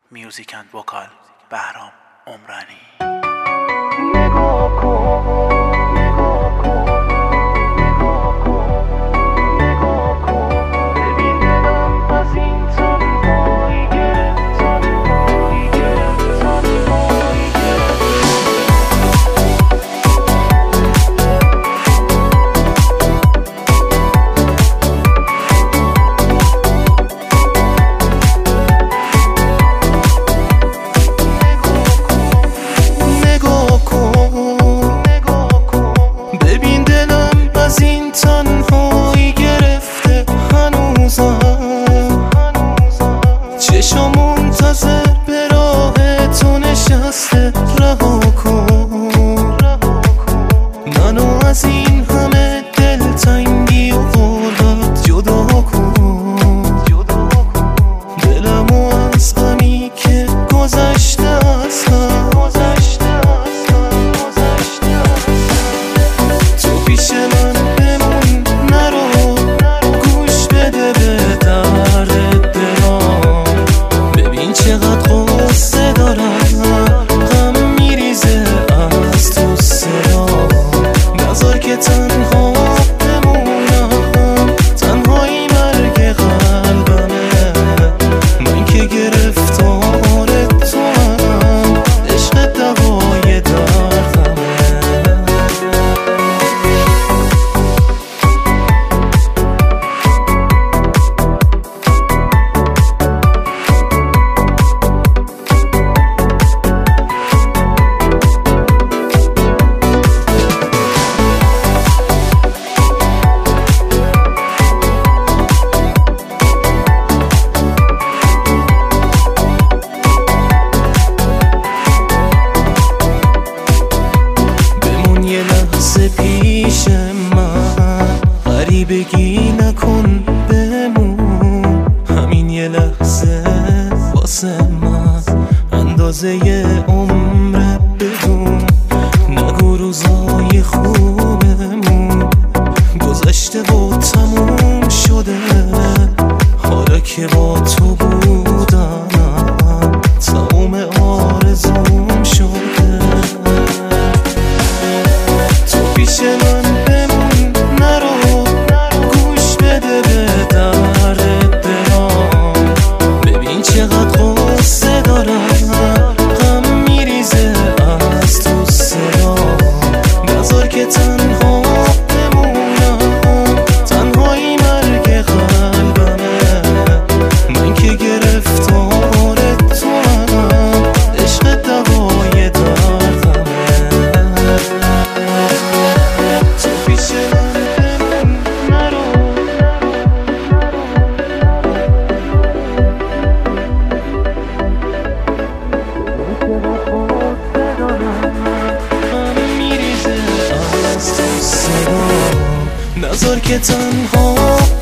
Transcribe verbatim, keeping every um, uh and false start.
میوزیک اند وکال بهرام عمرانی. نگاه کن نگاه کن نگاه کن نگاه کن ببین دلم از این تنهایی گرفت تنهایی گرفت تنهایی گرفت تنهایی گرفته هنوزم چشم منتظر به راه تو نشسته. رها کن منو از این همه دلتنگی و غربت جدا کن. دلمو از غمی که گذشته از هم تو پیش من تنها بمونم. تنهایی مرگ قلبمه، من که گرفتار تو هم، عشق دوای دردمه. پیش من غریبگی نکن بمون. همین یه لحظه واسه من اندازه عمره بدون. نگو روزای خوبمون گذشته و تموم شده. حالا که با تو بودم تموم آرزوم شده. پیش من بمون نرو، گوش بده به درد دلم. ببین چقدر قصه دارم، غم میریزه از تو صدام. نذار که تنها بمونم. تنهایی مرگ قلبمه، من که گرفتار تو هم، عشق دوای دردمه. نذار که تنها